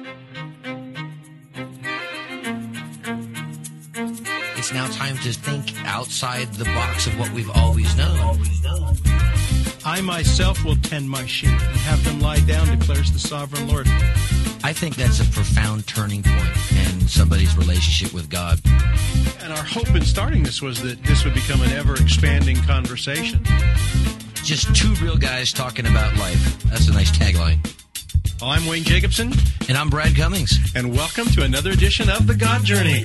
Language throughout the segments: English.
It's now time to think outside the box of what we've always known. I myself will tend my sheep and have them lie down, declares the sovereign Lord. I think that's a profound turning point in somebody's relationship with God. And our hope in starting this was that this would become an ever-expanding conversation. Just two real guys talking about life. That's a nice tagline. Well, I'm Wayne Jacobson. And I'm Brad Cummings. And welcome to another edition of The God Journey.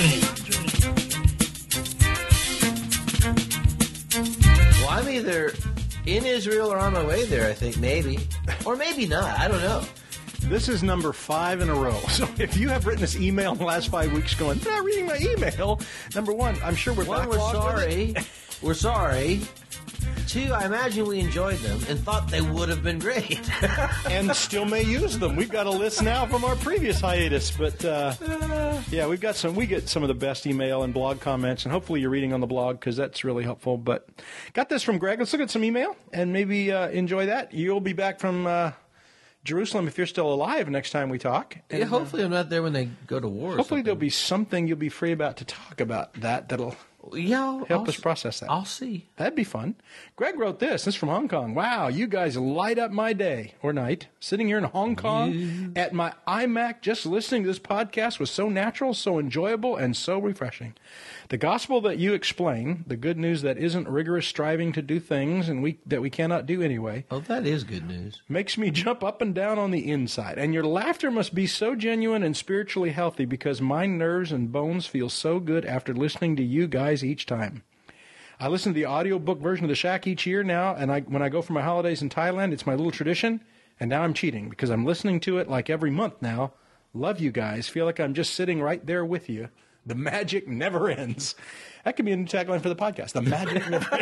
Well, I'm either in Israel or on my way there, I think, maybe. Or maybe not. I don't know. This is number 5 in a row. So if you have written us email in the last 5 weeks going, I'm not reading my email, number one, I'm sure we're One, we're sorry. We're sorry. Two, I imagine we enjoyed them and thought they would have been great. And still may use them. We've got a list now from our previous hiatus. But, yeah, we get some of the best email and blog comments. And hopefully you're reading on the blog because that's really helpful. But got this from Greg. Let's look at some email and maybe enjoy that. You'll be back from Jerusalem if you're still alive next time we talk. And, yeah, hopefully I'm not there when they go to war. Hopefully there'll be something you'll be free about to talk about that'll help us process that. I'll see. That'd be fun. Greg wrote this. This is from Hong Kong. Wow, you guys light up my day or night. Sitting here in Hong Kong at my iMac, just listening to this podcast was so natural, so enjoyable, and so refreshing. The gospel that you explain, the good news that isn't rigorous striving to do things and that we cannot do anyway. Oh, that is good news. Makes me jump up and down on the inside. And your laughter must be so genuine and spiritually healthy because my nerves and bones feel so good after listening to you guys each time. I listen to the audiobook version of The Shack each year now, and when I go for my holidays in Thailand, it's my little tradition, and now I'm cheating because I'm listening to it like every month now. Love you guys. Feel like I'm just sitting right there with you. The magic never ends. That could be a new tagline for the podcast. The magic never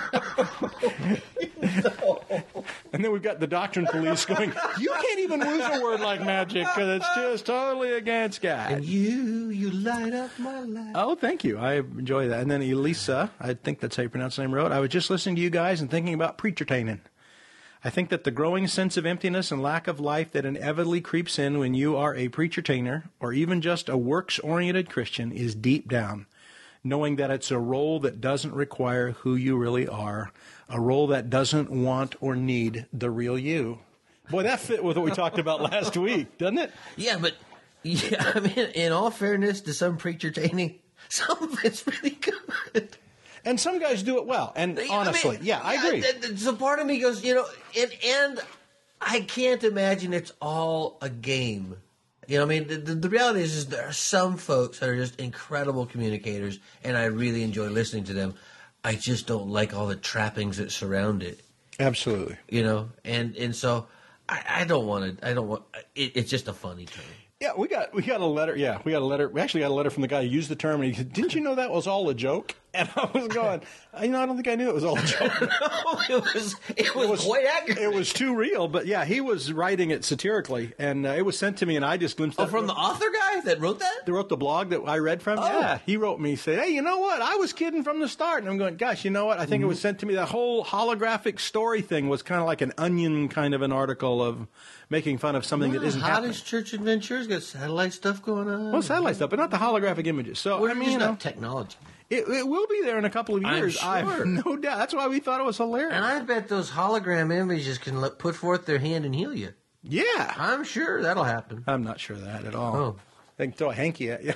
ends. And then we've got the doctrine police going, you can't even use a word like magic because it's just totally against God. And you light up my life. Oh, thank you. I enjoy that. And then Elisa, I think that's how you pronounce the name, wrote, I was just listening to you guys and thinking about preacher-taining. I think that the growing sense of emptiness and lack of life that inevitably creeps in when you are a preacher-tainer or even just a works-oriented Christian is deep down, knowing that it's a role that doesn't require who you really are, a role that doesn't want or need the real you. Boy, that fit with what we talked about last week, doesn't it? Yeah, but I mean, in all fairness to some preacher-taining, some of it's really good. And some guys do it well. And honestly, I agree. So part of me goes, and I can't imagine it's all a game. I mean, the reality is there are some folks that are just incredible communicators, and I really enjoy listening to them. I just don't like all the trappings that surround it. Absolutely. And so I don't want to. It's just a funny term. Yeah, we got a letter. Yeah, we got a letter. We actually got a letter from the guy who used the term, and he said, "Didn't you know that was all a joke?" And I was going, I don't think I knew it was all a joke. No, it was quite accurate. It was too real, but yeah, he was writing it satirically, and it was sent to me, and I just glimpsed. Oh, from the author guy that wrote that? That wrote the blog that I read from. Oh. Yeah, he wrote me, said, "Hey, you know what? I was kidding from the start." And I'm going, "Gosh, you know what? I think it was sent to me. That whole holographic story thing was kind of like an Onion kind of an article of making fun of something that isn't happening." Hottest Church Adventures got satellite stuff going on. Well, satellite stuff, but not the holographic images. So I mean, not technology. It will be there in a couple of years. I'm sure. I have no doubt. That's why we thought it was hilarious. And I bet those hologram images can put forth their hand and heal you. Yeah. I'm sure that'll happen. I'm not sure of that at all. Oh. They can throw a hanky at you.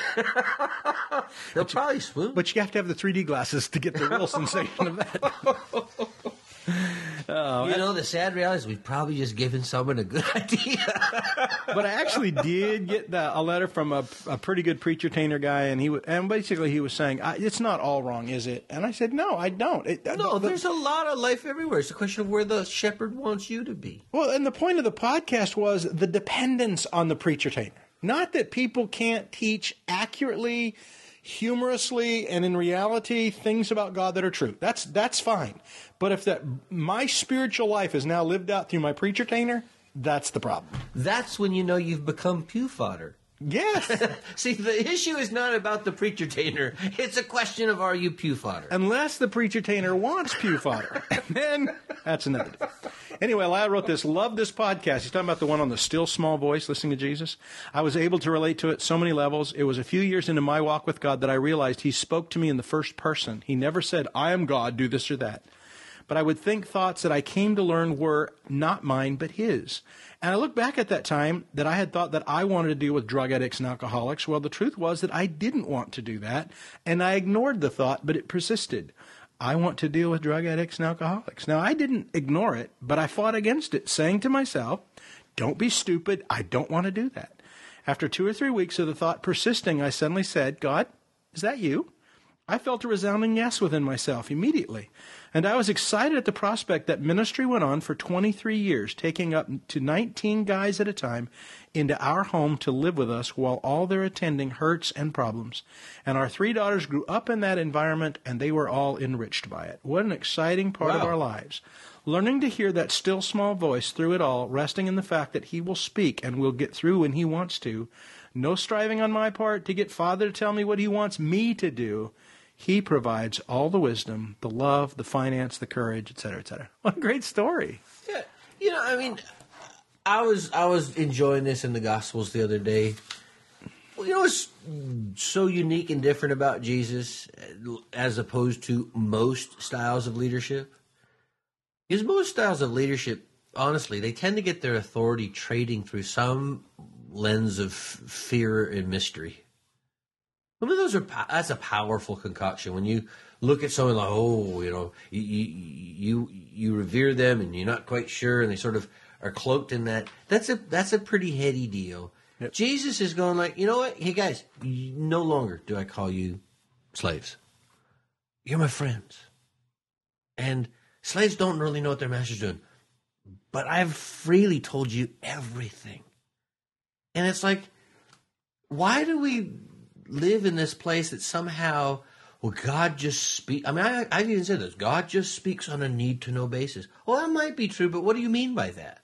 They'll probably swoon. But you have to have the 3D glasses to get the real sensation of that. The sad reality is we've probably just given someone a good idea. But I actually did get a letter from a pretty good preacher-tainer guy, and basically he was saying, it's not all wrong, is it? And I said, no, I don't. There's a lot of life everywhere. It's a question of where the shepherd wants you to be. Well, and the point of the podcast was the dependence on the preacher-tainer. Not that people can't teach accurately, humorously, and in reality things about God that are true. That's fine. But if my spiritual life is now lived out through my preacher-tainer, that's the problem. That's when you know you've become pew fodder. Yes. See, the issue is not about the preacher-tainer. It's a question of, are you pew fodder? Unless the preacher-tainer wants pew fodder. And then that's another day. Anyway, Lyle wrote this, love this podcast. He's talking about the one on the still small voice, listening to Jesus. I was able to relate to it so many levels. It was a few years into my walk with God that I realized he spoke to me in the first person. He never said, I am God, do this or that. But I would think thoughts that I came to learn were not mine, but his. And I look back at that time that I had thought that I wanted to deal with drug addicts and alcoholics. Well, the truth was that I didn't want to do that, and I ignored the thought, but it persisted. I want to deal with drug addicts and alcoholics. Now, I didn't ignore it, but I fought against it, saying to myself, don't be stupid. I don't want to do that. After 2 or 3 weeks of the thought persisting, I suddenly said, God, is that you? I felt a resounding yes within myself immediately. And I was excited at the prospect that ministry went on for 23 years, taking up to 19 guys at a time into our home to live with us while all their attending hurts and problems. And our 3 daughters grew up in that environment, and they were all enriched by it. What an exciting part of our lives. Learning to hear that still small voice through it all, resting in the fact that he will speak and will get through when he wants to. No striving on my part to get Father to tell me what he wants me to do. He provides all the wisdom, the love, the finance, the courage, etc., etc. What a great story. Yeah, I mean, I was enjoying this in the Gospels the other day. What's so unique and different about Jesus as opposed to most styles of leadership? Because most styles of leadership, honestly, they tend to get their authority trading through some lens of fear and mystery. I mean, that's a powerful concoction. When you look at someone like, you revere them and you're not quite sure, and they sort of are cloaked in that. That's a pretty heady deal. Yep. Jesus is going like, you know what? Hey guys, no longer do I call you slaves. You're my friends. And slaves don't really know what their master's doing, but I've freely told you everything. And it's like, why do we live in this place that somehow, God just speaks? I mean, I've even said this. God just speaks on a need-to-know basis. Well, that might be true, but what do you mean by that?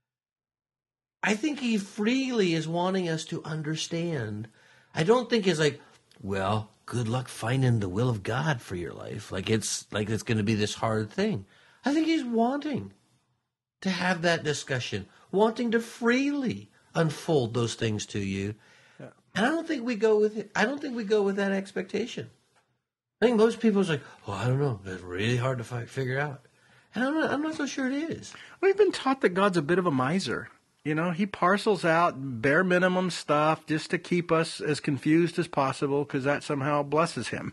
I think he freely is wanting us to understand. I don't think it's like, well, good luck finding the will of God for your life. Like it's going to be this hard thing. I think he's wanting to have that discussion, wanting to freely unfold those things to you. And I don't think we go with it. I don't think we go with that expectation. I think most people are like, I don't know. It's really hard to figure out. And I'm not so sure it is. We've been taught that God's a bit of a miser. He parcels out bare minimum stuff just to keep us as confused as possible because that somehow blesses him.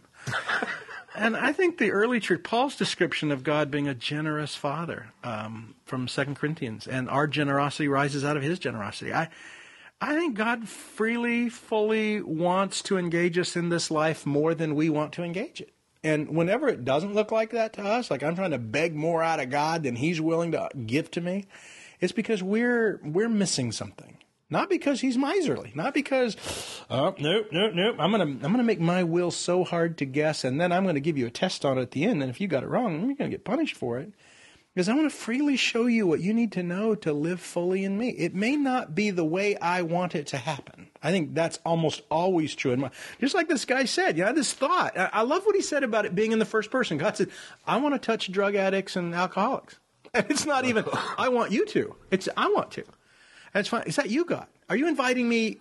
And I think the early church, Paul's description of God being a generous father from 2 Corinthians, and our generosity rises out of his generosity. I think God freely, fully wants to engage us in this life more than we want to engage it. And whenever it doesn't look like that to us, like I'm trying to beg more out of God than he's willing to give to me, it's because we're missing something. Not because he's miserly. Not because, nope. I'm gonna make my will so hard to guess, and then I'm going to give you a test on it at the end, and if you got it wrong, you're going to get punished for it. Because I want to freely show you what you need to know to live fully in me. It may not be the way I want it to happen. I think that's almost always true. Just like this guy said, this thought. I love what he said about it being in the first person. God said, I want to touch drug addicts and alcoholics. And it's not even, I want you to. It's, I want to. That's fine. Is that you, God? Are you inviting me?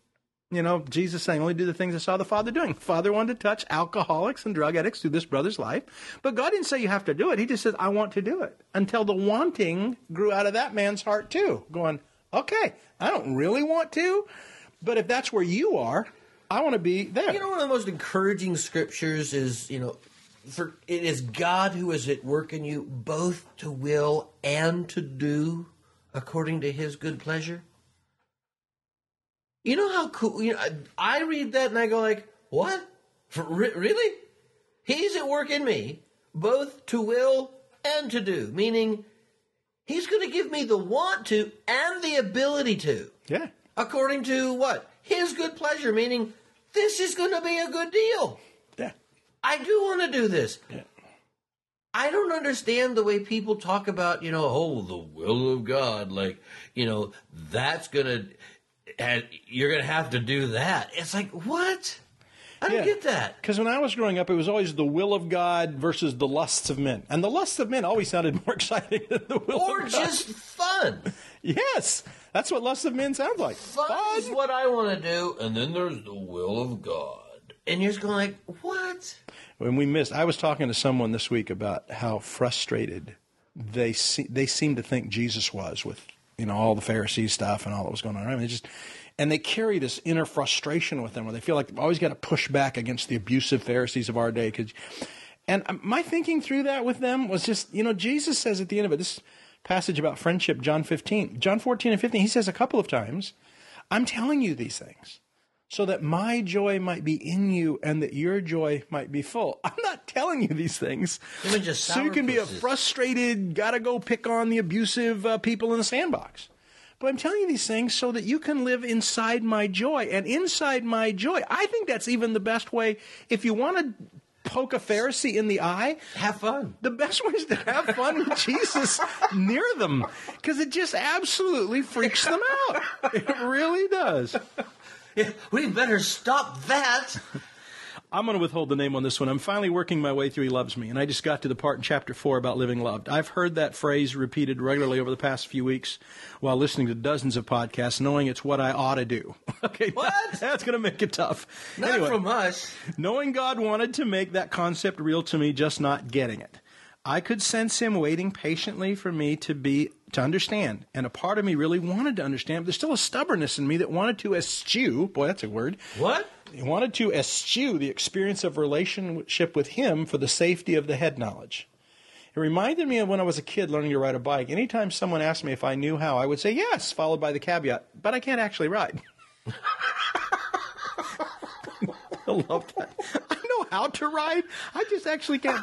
Jesus saying, only do the things I saw the Father doing. Father wanted to touch alcoholics and drug addicts through this brother's life. But God didn't say you have to do it. He just says, I want to do it. Until the wanting grew out of that man's heart too. Going, okay, I don't really want to, but if that's where you are, I want to be there. One of the most encouraging scriptures is, for it is God who is at work in you, both to will and to do according to his good pleasure. You know how cool, I read that and I go like, what? Really? He's at work in me, both to will and to do. Meaning, he's going to give me the want to and the ability to. Yeah. According to what? His good pleasure, meaning, this is going to be a good deal. Yeah. I do want to do this. Yeah. I don't understand the way people talk about, the will of God. Like, that's going to... And you're going to have to do that. It's like, what? I don't get that. Because when I was growing up, it was always the will of God versus the lusts of men. And the lusts of men always sounded more exciting than the will of God. Or just fun. Yes. That's what lusts of men sounds like. Fun is what I want to do, and then there's the will of God. And you're just going like, what? I was talking to someone this week about how frustrated they seem to think Jesus was with, all the Pharisee stuff and all that was going on. I mean, and they carry this inner frustration with them where they feel like they've always got to push back against the abusive Pharisees of our day. And my thinking through that with them was just, Jesus says at the end of it, this passage about friendship, John 14 and 15, he says a couple of times, I'm telling you these things so that my joy might be in you and that your joy might be full. I'm not telling you these things so you can be a frustrated, gotta go pick on the abusive people in the sandbox. But I'm telling you these things so that you can live inside my joy. And inside my joy, I think that's even the best way. If you want to poke a Pharisee in the eye, have fun. The best way is to have fun with Jesus near them. Because it just absolutely freaks them out. It really does. Yeah, we better stop that. I'm going to withhold the name on this one. I'm finally working my way through He Loves Me, and I just got to the part in chapter 4 about living loved. I've heard that phrase repeated regularly over the past few weeks while listening to dozens of podcasts, knowing it's what I ought to do. Okay, what? That's going to make it tough. Not from us. Knowing God wanted to make that concept real to me, just not getting it. I could sense Him waiting patiently for me to understand, and a part of me really wanted to understand, but there's still a stubbornness in me that wanted to eschew, boy, that's a word. What? He wanted to eschew the experience of relationship with Him for the safety of the head knowledge. It reminded me of when I was a kid learning to ride a bike. Anytime someone asked me if I knew how, I would say yes, followed by the caveat, but I can't actually ride. I love that. I know how to ride. I just actually can't.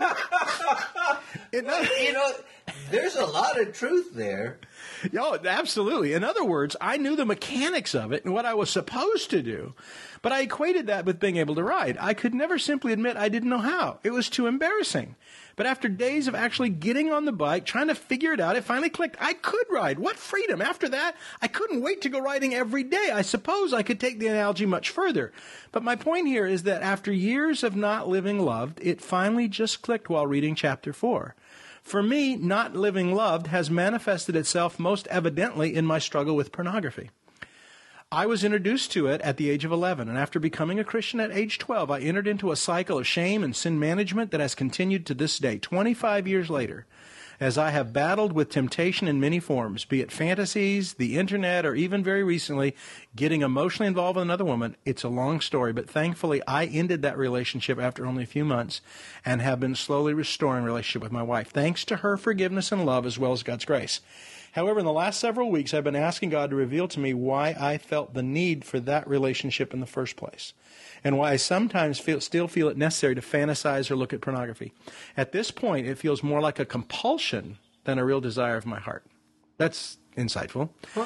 There's a lot of truth there. Oh, absolutely. In other words, I knew the mechanics of it and what I was supposed to do, but I equated that with being able to ride. I could never simply admit I didn't know how. It was too embarrassing. But after days of actually getting on the bike, trying to figure it out, it finally clicked. I could ride. What freedom. After that, I couldn't wait to go riding every day. I suppose I could take the analogy much further. But my point here is that after years of not living loved, it finally just clicked while reading chapter 4. For me, not living loved has manifested itself most evidently in my struggle with pornography. I was introduced to it at the age of 11, and after becoming a Christian at age 12, I entered into a cycle of shame and sin management that has continued to this day, 25 years later, as I have battled with temptation in many forms, be it fantasies, the internet, or even very recently, getting emotionally involved with another woman. It's a long story, but thankfully I ended that relationship after only a few months and have been slowly restoring relationship with my wife, thanks to her forgiveness and love as well as God's grace. However, in the last several weeks, I've been asking God to reveal to me why I felt the need for that relationship in the first place, and why I sometimes still feel it necessary to fantasize or look at pornography. At this point, it feels more like a compulsion than a real desire of my heart. That's insightful. Huh.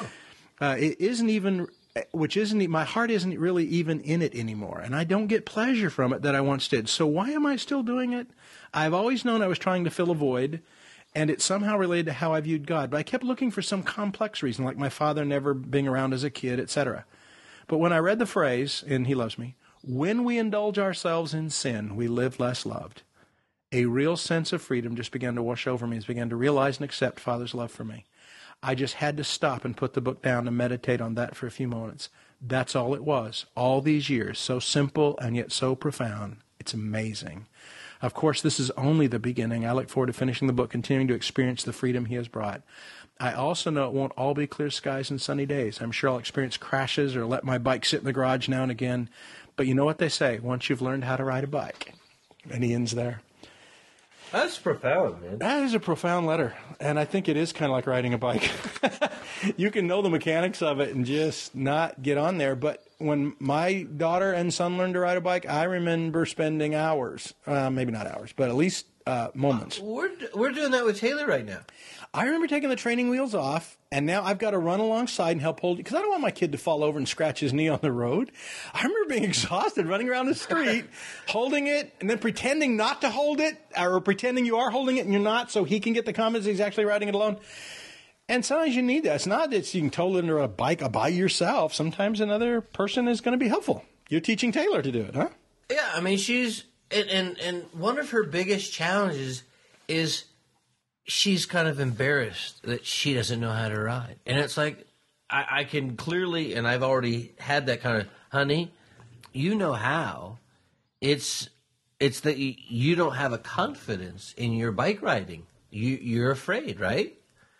My heart isn't really even in it anymore, and I don't get pleasure from it that I once did. So why am I still doing it? I've always known I was trying to fill a void, and it's somehow related to how I viewed God. But I kept looking for some complex reason, like my father never being around as a kid, etc. But when I read the phrase in He Loves Me, when we indulge ourselves in sin, we live less loved, a real sense of freedom just began to wash over me as I began to realize and accept Father's love for me. I just had to stop and put the book down and meditate on that for a few moments. That's all it was. All these years, so simple and yet so profound. It's amazing. Of course, this is only the beginning. I look forward to finishing the book, continuing to experience the freedom He has brought. I also know it won't all be clear skies and sunny days. I'm sure I'll experience crashes or let my bike sit in the garage now and again. But you know what they say, once you've learned how to ride a bike. And he ends there. That's profound, man. That is a profound letter. And I think it is kind of like riding a bike. You can know the mechanics of it and just not get on there. But when my daughter and son learned to ride a bike, I remember spending hours, maybe not hours, but at least moments. We're doing that with Taylor right now. I remember taking the training wheels off, and now I've got to run alongside and help hold it, because I don't want my kid to fall over and scratch his knee on the road. I remember being exhausted running around the street, holding it, and then pretending not to hold it, or pretending you are holding it and you're not, so he can get the comments he's actually riding it alone. And sometimes you need that. It's not that you can total it into a bike by yourself. Sometimes another person is going to be helpful. You're teaching Taylor to do it, huh? Yeah, I mean, she's and one of her biggest challenges is she's kind of embarrassed that she doesn't know how to ride, and it's like I can clearly, and I've already had that kind of, honey, you know how. It's that you don't have a confidence in your bike riding. You're afraid, right?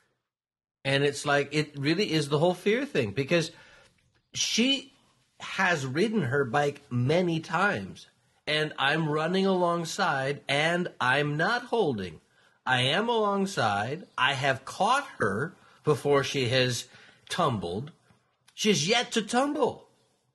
And it's like, it really is the whole fear thing, because she has ridden her bike many times, and I'm running alongside, and I'm not holding. I am alongside. I have caught her before she has tumbled. She's yet to tumble.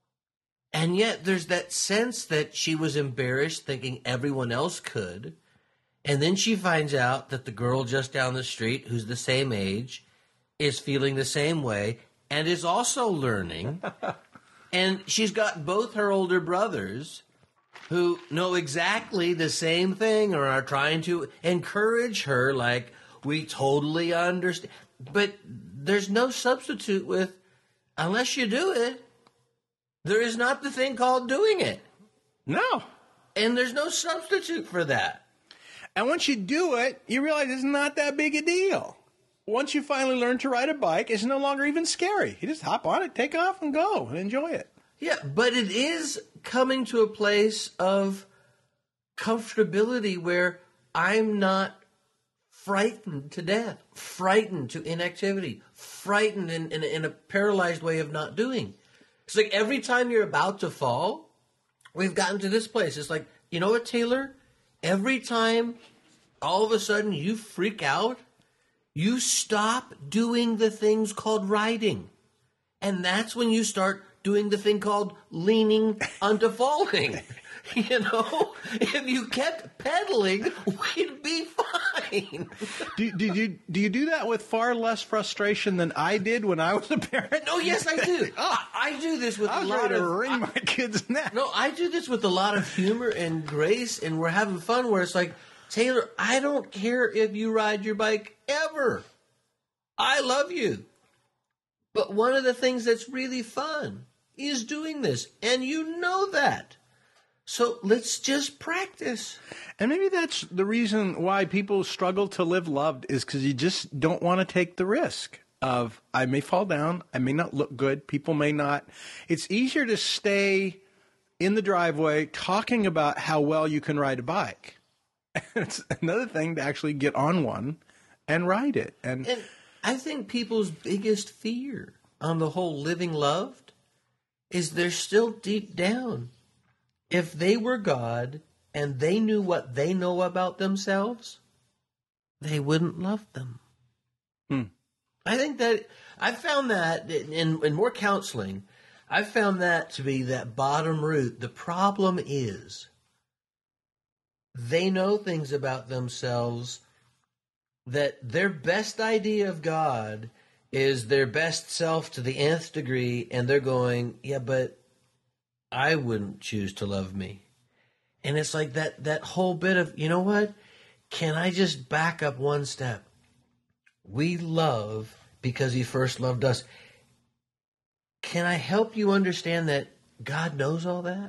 And yet there's that sense that she was embarrassed thinking everyone else could. And then she finds out that the girl just down the street, who's the same age, is feeling the same way and is also learning. And she's got both her older brothers who know exactly the same thing or are trying to encourage her, like, we totally understand. But there's no substitute with, unless you do it, there is not the thing called doing it. No. And there's no substitute for that. And once you do it, you realize it's not that big a deal. Once you finally learn to ride a bike, it's no longer even scary. You just hop on it, take off, and go, and enjoy it. Yeah, but it is coming to a place of comfortability where I'm not frightened to death, frightened to inactivity, frightened in a paralyzed way of not doing. It's like every time you're about to fall, we've gotten to this place. It's like, you know what, Taylor? Every time all of a sudden you freak out, you stop doing the things called riding. And that's when you start doing the thing called leaning onto falling. You know, if you kept pedaling, we'd be fine. Do you do that with far less frustration than I did when I was a parent? No, yes, I do. I do this with I was a lot ready to of wring my kid's neck. No, I do this with a lot of humor and grace, and we're having fun. Where it's like, Taylor, I don't care if you ride your bike ever. I love you. But one of the things that's really fun is doing this, and you know that. So let's just practice. And maybe that's the reason why people struggle to live loved, is because you just don't want to take the risk of, I may fall down, I may not look good, people may not. It's easier to stay in the driveway talking about how well you can ride a bike. It's another thing to actually get on one and ride it. And I think people's biggest fear on the whole living loved is they're still deep down. If they were God and they knew what they know about themselves, they wouldn't love them. I think that I found that in more counseling, I found that to be that bottom root. The problem is they know things about themselves that their best idea of God is their best self to the nth degree, and they're going, yeah, but I wouldn't choose to love me. And it's like that whole bit of, you know what? Can I just back up one step? We love because he first loved us. Can I help you understand that God knows all that?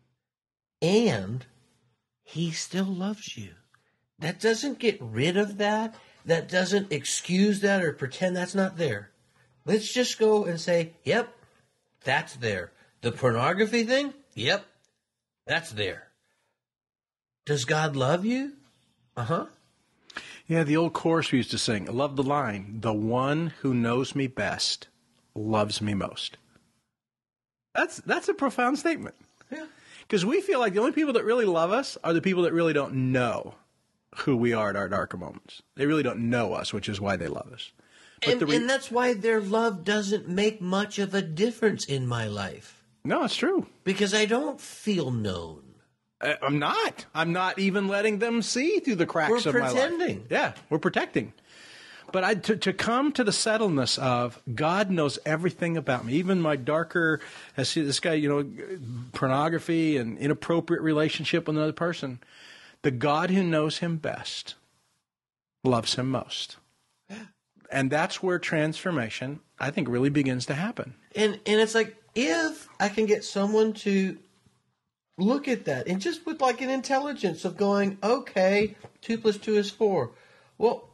And he still loves you. That doesn't get rid of that. That doesn't excuse that or pretend that's not there. Let's just go and say, yep, that's there. The pornography thing? Yep, that's there. Does God love you? Uh-huh. yeah, the old chorus we used to sing, I love the line, the one who knows me best loves me most. That's a profound statement. Yeah. Because we feel like the only people that really love us are the people that really don't know who we are at our darker moments. They really don't know us, which is why they love us. But And that's why their love doesn't make much of a difference in my life. No, it's true. Because I don't feel known. I'm not. I'm not even letting them see through the cracks We're of my life. pretending. Yeah, we're protecting. But to come to the settledness of God knows everything about me, even my darker, I see this guy, pornography and inappropriate relationship with another person. The God who knows him best loves him most. And that's where transformation, I think, really begins to happen. And it's like, if I can get someone to look at that, and just with like an intelligence of going, okay, 2 + 2 is 4. Well,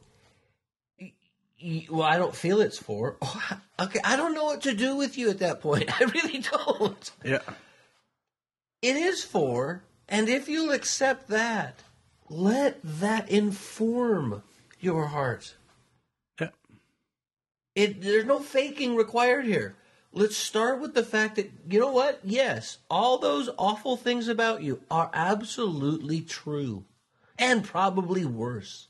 I don't feel it's 4. Oh, okay, I don't know what to do with you at that point. I really don't. Yeah. It is 4, and if you'll accept that, let that inform your heart. Yeah. There's no faking required here. Let's start with the fact that, you know what? Yes, all those awful things about you are absolutely true, and probably worse.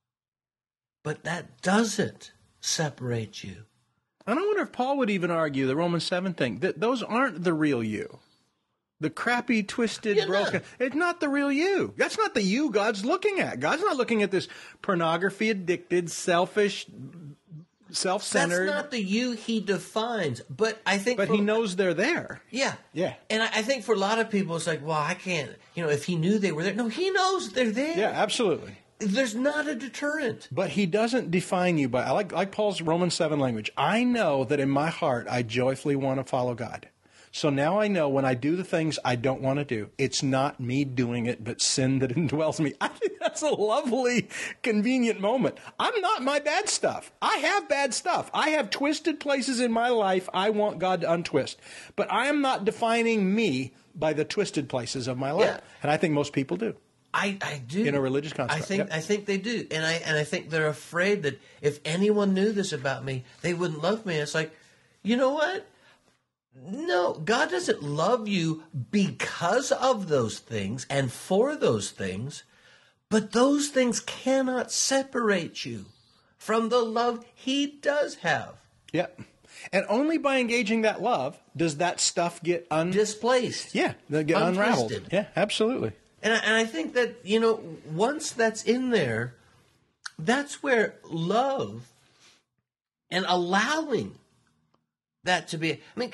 But that doesn't separate you. And I wonder if Paul would even argue the Romans 7 thing, that those aren't the real you. The crappy, twisted, broken. It's not the real you. That's not the you God's looking at. God's not looking at this pornography-addicted, selfish, self-centered. That's not the you he defines. But I think... But he knows they're there. Yeah. Yeah. And I think for a lot of people, it's like, well, I can't... if he knew they were there. No, he knows they're there. Yeah, absolutely. There's not a deterrent. But he doesn't define you by... I like Paul's Romans 7 language. I know that in my heart I joyfully want to follow God. So now I know when I do the things I don't want to do, it's not me doing it, but sin that indwells me. I think that's a lovely, convenient moment. I'm not my bad stuff. I have bad stuff. I have twisted places in my life I want God to untwist. But I am not defining me by the twisted places of my life. Yeah. And I think most people do. I do. In a religious construct. I think they do. And I think they're afraid that if anyone knew this about me, they wouldn't love me. It's like, you know what? No, God doesn't love you because of those things and for those things, but those things cannot separate you from the love he does have. Yeah. And only by engaging that love does that stuff get displaced. Yeah, they get unraveled. Untwisted. Yeah, absolutely. And I think that, once that's in there, that's where love and allowing that to be... I mean...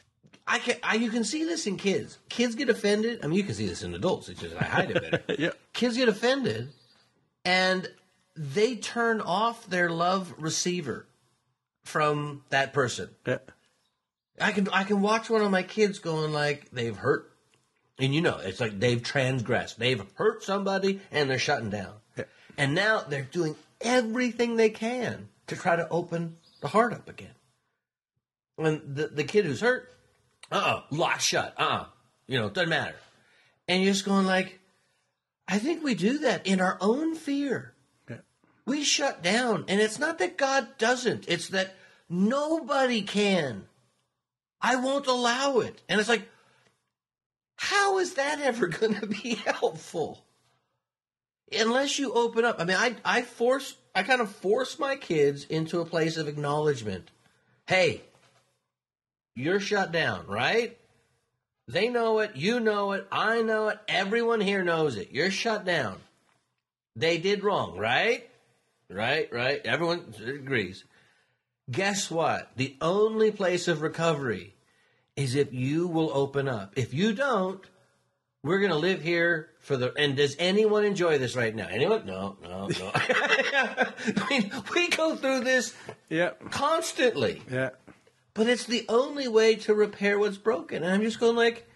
you can see this in kids. Kids get offended. I mean, you can see this in adults. It's just I hide it better. Yeah. Kids get offended, and they turn off their love receiver from that person. Yeah. I can watch one of my kids going like they've hurt, and it's like they've transgressed. They've hurt somebody, and they're shutting down. Yeah. And now they're doing everything they can to try to open the heart up again. When the kid who's hurt. Locked shut. Doesn't matter. And you're just going like, I think we do that in our own fear. Yeah. We shut down. And it's not that God doesn't. It's that nobody can. I won't allow it. And it's like, how is that ever going to be helpful? Unless you open up. I mean, I kind of force my kids into a place of acknowledgement. Hey, you're shut down, right? They know it. You know it. I know it. Everyone here knows it. You're shut down. They did wrong, right? Right. Everyone agrees. Guess what? The only place of recovery is if you will open up. If you don't, we're going to live here and does anyone enjoy this right now? Anyone? No. I mean, we go through this constantly. Yeah. But it's the only way to repair what's broken. And I'm just going like,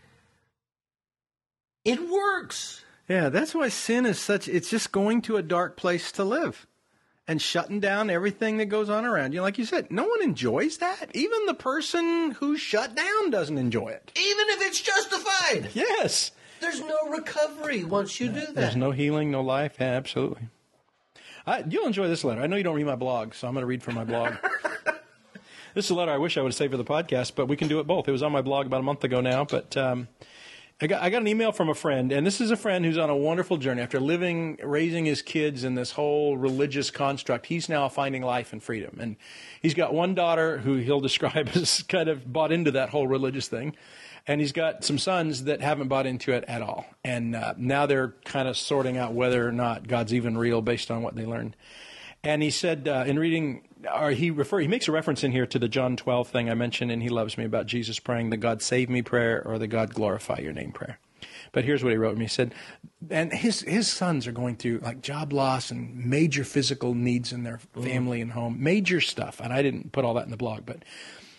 it works. Yeah, that's why sin is it's just going to a dark place to live and shutting down everything that goes on around you. Like you said, no one enjoys that. Even the person who's shut down doesn't enjoy it. Even if it's justified. Yes. There's no recovery once you do that. There's no healing, no life. Yeah, absolutely. You'll enjoy this letter. I know you don't read my blog, so I'm going to read from my blog. This is a letter I wish I would have saved for the podcast, but we can do it both. It was on my blog about a month ago now, but I got an email from a friend, and this is a friend who's on a wonderful journey. After raising his kids in this whole religious construct, he's now finding life and freedom. And he's got one daughter who he'll describe as kind of bought into that whole religious thing, and he's got some sons that haven't bought into it at all. And now they're kind of sorting out whether or not God's even real based on what they learned. And he said in reading, he makes a reference in here to the John 12 thing I mentioned, and He Loves Me, about Jesus praying the God save me prayer or the God glorify your name prayer. But here's what he wrote me. He said, and his sons are going through like job loss and major physical needs in their family and home, major stuff. And I didn't put all that in the blog, but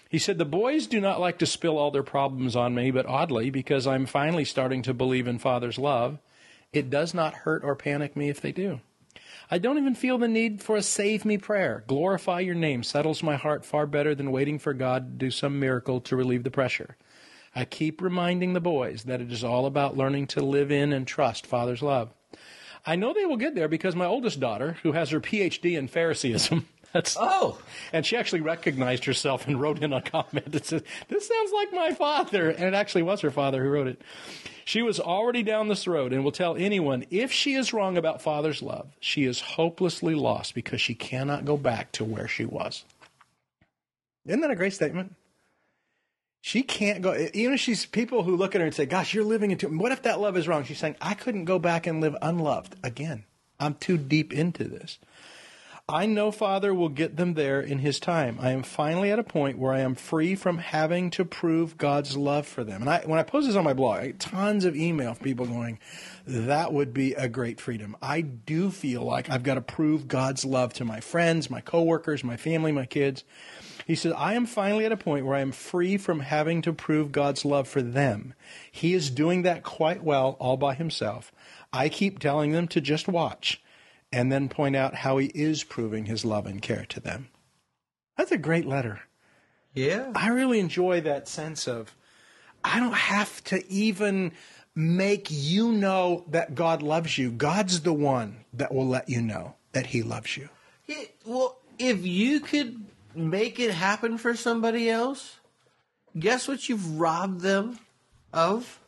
He said, the boys do not like to spill all their problems on me, but oddly, because I'm finally starting to believe in Father's love, it does not hurt or panic me if they do. I don't even feel the need for a save me prayer. Glorify your name settles my heart far better than waiting for God to do some miracle to relieve the pressure. I keep reminding the boys that it is all about learning to live in and trust Father's love. I know they will get there because my oldest daughter, who has her PhD in Phariseeism, and she actually recognized herself and wrote in a comment that said, this sounds like my father. And it actually was her father who wrote it. She was already down this road and will tell anyone, if she is wrong about Father's love, she is hopelessly lost because she cannot go back to where she was. Isn't that a great statement? She can't go, even if she's people who look at her and say, gosh, you're living into, what if that love is wrong? She's saying, I couldn't go back and live unloved again. I'm too deep into this. I know Father will get them there in his time. I am finally at a point where I am free from having to prove God's love for them. And when I post this on my blog, I get tons of email from people going, that would be a great freedom. I do feel like I've got to prove God's love to my friends, my coworkers, my family, my kids. He said, I am finally at a point where I am free from having to prove God's love for them. He is doing that quite well all by himself. I keep telling them to just watch and then point out how he is proving his love and care to them. That's a great letter. Yeah. I really enjoy that sense of, I don't have to even make you know that God loves you. God's the one that will let you know that he loves you. Yeah, well, if you could make it happen for somebody else, guess what you've robbed them of?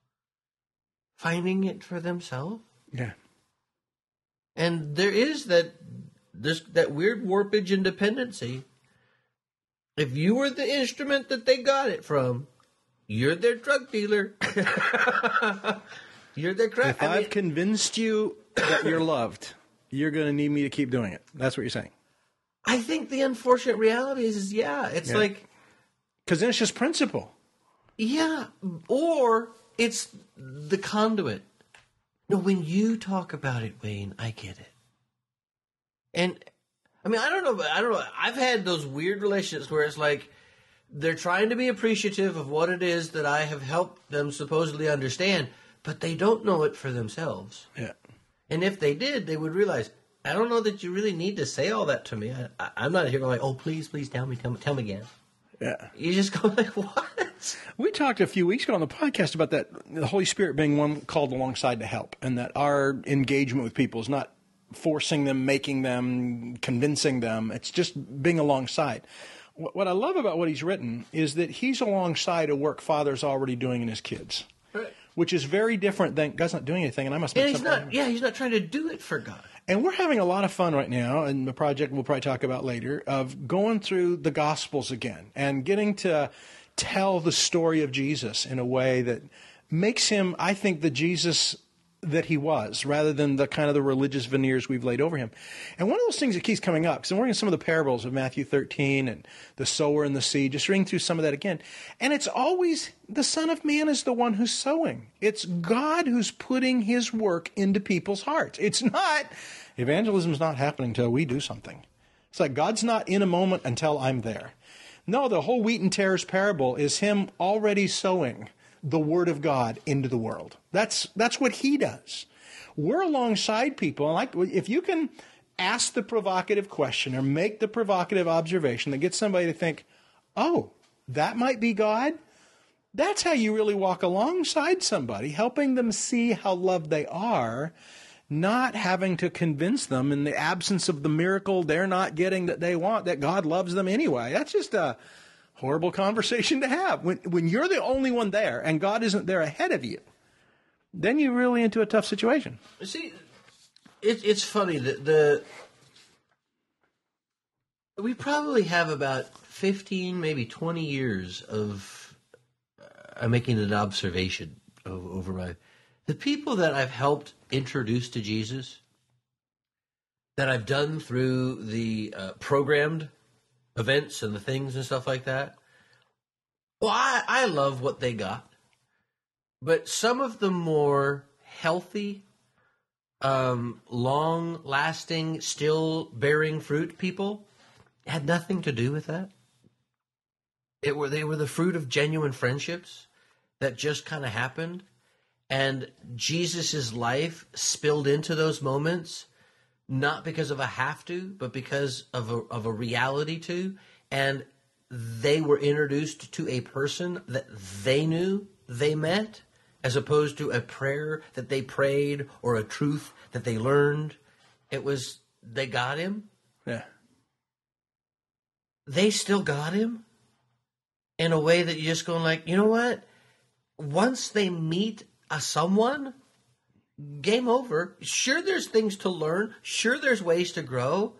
Finding it for themselves. Yeah. And there is that weird warpage and dependency. If you were the instrument that they got it from, you're their drug dealer. You're their crack. If I've convinced you that you're loved, you're going to need me to keep doing it. That's what you're saying. I think the unfortunate reality is it's like... Because then it's just principle. Yeah, or it's the conduit. No, when you talk about it, Wayne, I get it. And, I mean, I don't know. I've had those weird relationships where it's like they're trying to be appreciative of what it is that I have helped them supposedly understand, but they don't know it for themselves. Yeah. And if they did, they would realize, I don't know that you really need to say all that to me. I'm not here going like, oh, please tell me again. Yeah. You just go like, what? We talked a few weeks ago on the podcast about that, the Holy Spirit being one called alongside to help, and that our engagement with people is not forcing them, making them, convincing them. It's just being alongside. What I love about what he's written is that he's alongside a work Father's already doing in his kids, Right. which is very different than God's not doing anything, and I must make something. He's not trying to do it for God. And we're having a lot of fun right now, and the project we'll probably talk about later, of going through the Gospels again and getting to tell the story of Jesus in a way that makes him, I think, the Jesus that he was, rather than the kind of the religious veneers we've laid over him. And one of those things that keeps coming up, because I'm working some of the parables of Matthew 13 and the sower and the seed, just reading through some of that again. And it's always the Son of Man is the one who's sowing. It's God who's putting his work into people's hearts. It's not, evangelism's not happening until we do something. It's like God's not in a moment until I'm there. No, the whole wheat and tares parable is him already sowing the word of God into the world. That's what he does. We're alongside people. And like, if you can ask the provocative question or make the provocative observation that gets somebody to think, oh, that might be God. That's how you really walk alongside somebody, helping them see how loved they are, not having to convince them in the absence of the miracle they're not getting that they want, that God loves them anyway. That's just a horrible conversation to have. When you're the only one there and God isn't there ahead of you, then you're really into a tough situation. See, it's funny that we probably have about 15, maybe 20 years of making an observation over my... The people that I've helped introduce to Jesus, that I've done through the programmed events and the things and stuff like that, well, I love what they got. But some of the more healthy, long-lasting, still bearing fruit people had nothing to do with that. They were the fruit of genuine friendships that just kind of happened. And Jesus' life spilled into those moments, not because of a have to, but because of a reality to. And they were introduced to a person that they knew they met, as opposed to a prayer that they prayed or a truth that they learned. It was, they got him. Yeah. They still got him in a way that you're just going like, you know what? Once they meet someone, game over. Sure, there's things to learn. Sure, there's ways to grow.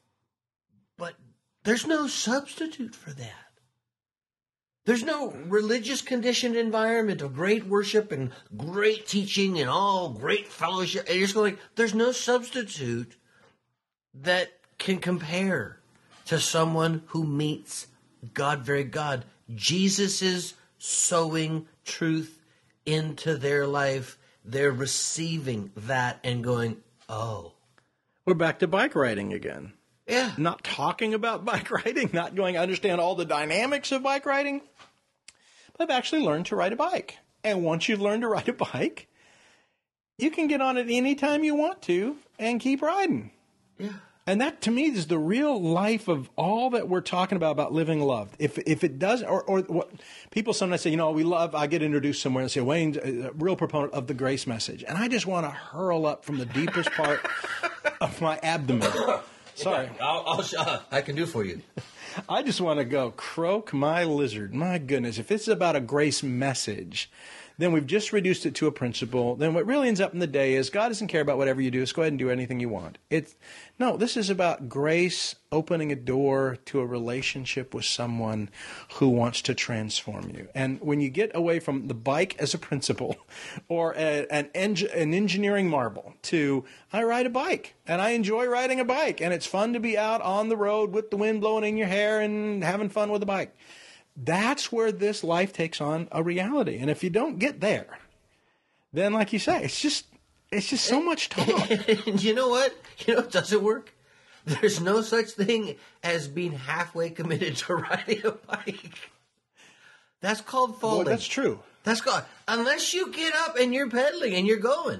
But there's no substitute for that. There's no religious conditioned environment of great worship and great teaching and all great fellowship. And you're just going like, there's no substitute that can compare to someone who meets God, very God. Jesus is sowing truth into their life. They're receiving that and going, oh. We're back to bike riding again. Yeah. Not talking about bike riding, not going to understand all the dynamics of bike riding, but I've actually learned to ride a bike. And once you've learned to ride a bike, you can get on it anytime you want to and keep riding. Yeah. And that, to me, is the real life of all that we're talking about living loved. If it doesn't, or what people sometimes say, I get introduced somewhere and say, Wayne's a real proponent of the grace message. And I just want to hurl up from the deepest part of my abdomen. Sorry. I can do for you. I just want to go, croak my lizard. My goodness, if it's about a grace message, then we've just reduced it to a principle. Then what really ends up in the day is God doesn't care about whatever you do. Just go ahead and do anything you want. This is about grace opening a door to a relationship with someone who wants to transform you. And when you get away from the bike as a principle or an engineering marvel to, I ride a bike and I enjoy riding a bike and it's fun to be out on the road with the wind blowing in your hair and having fun with a bike. That's where this life takes on a reality. And if you don't get there, then like you say, it's just so much talk. You know what? You know what doesn't work? There's no such thing as being halfway committed to riding a bike. That's called falling. Well, that's true. That's called, unless you get up and you're pedaling and you're going.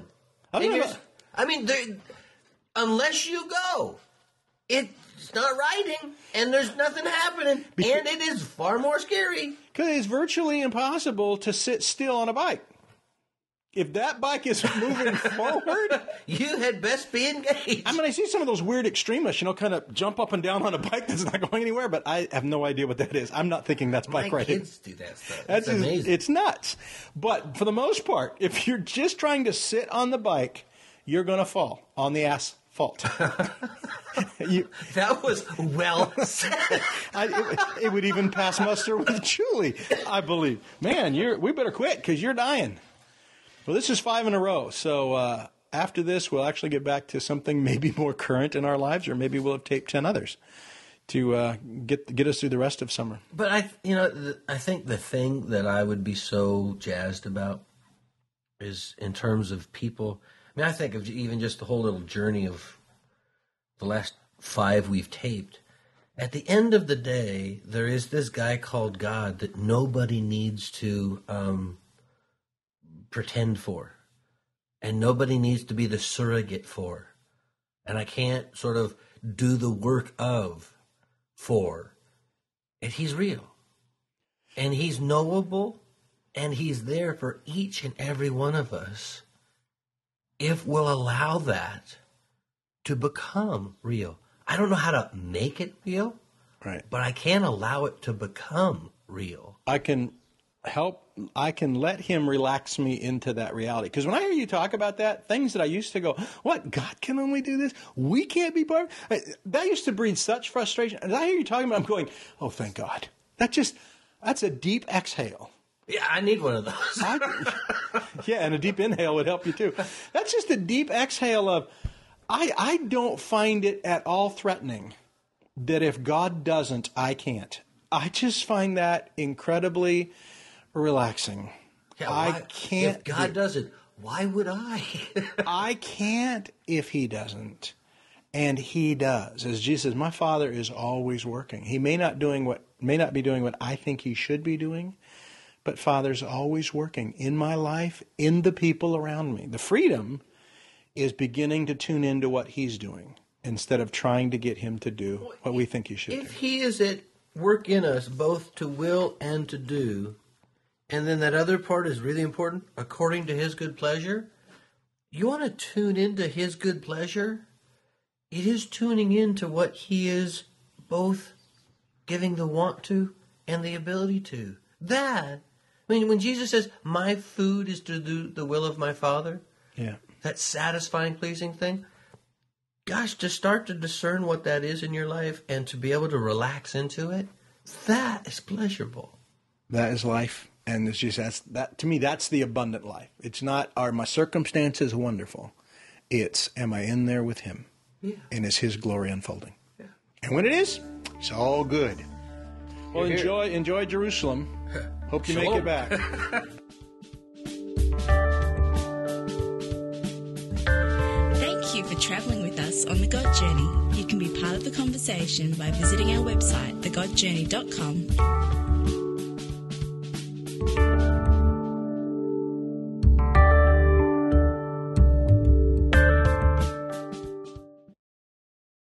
Unless you go, it's not riding and there's nothing happening, and it is far more scary. Because it's virtually impossible to sit still on a bike. If that bike is moving forward, you had best be engaged. I see some of those weird extremists, kind of jump up and down on a bike that's not going anywhere, but I have no idea what that is. I'm not thinking that's bike riding. My kids do that stuff. That's amazing. It's nuts. But for the most part, if you're just trying to sit on the bike, you're going to fall on the asphalt. That was well said. It would even pass muster with Julie, I believe. Man, we better quit because you're dying. Well, this is 5 in a row. So after this, we'll actually get back to something maybe more current in our lives, or maybe we'll have taped 10 others to get us through the rest of summer. But I think the thing that I would be so jazzed about is in terms of people. I think of even just the whole little journey of the last 5 we've taped. At the end of the day, there is this guy called God that nobody needs to pretend for, and nobody needs to be the surrogate for, and I can't sort of do the work of for. And he's real, and he's knowable, and he's there for each and every one of us if we'll allow that to become real. I don't know how to make it real, right? But I can allow it to become real. I can let him relax me into that reality. Because when I hear you talk about that, things that I used to go, what, God can only do this? We can't be part of it? That used to breed such frustration. As I hear you talking about it, I'm going, oh, thank God. That's a deep exhale. Yeah, I need one of those. Yeah, and a deep inhale would help you too. That's just a deep exhale of, I don't find it at all threatening that if God doesn't, I can't. I just find that incredibly relaxing. Yeah, I can't. If God doesn't, why would I? I can't if he doesn't. And he does. As Jesus says, my Father is always working. He may not may not be doing what I think he should be doing, but Father's always working in my life, in the people around me. The freedom is beginning to tune into what he's doing instead of trying to get him to do what we think he should do. If he is at work in us both to will and to do, and then that other part is really important, according to his good pleasure, you want to tune into his good pleasure? It is tuning into what he is both giving the want to and the ability to. That, I mean, when Jesus says, my food is to do the will of my Father, that satisfying, pleasing thing, gosh, to start to discern what that is in your life and to be able to relax into it, that is pleasurable. That is life. And it's just, that to me, that's the abundant life. It's not, are my circumstances wonderful? It's, am I in there with him? Yeah. And is his glory unfolding? Yeah. And when it is, it's all good. Well, enjoy Jerusalem. Hope you make it back. Thank you for traveling with us on The God Journey. You can be part of the conversation by visiting our website, thegodjourney.com,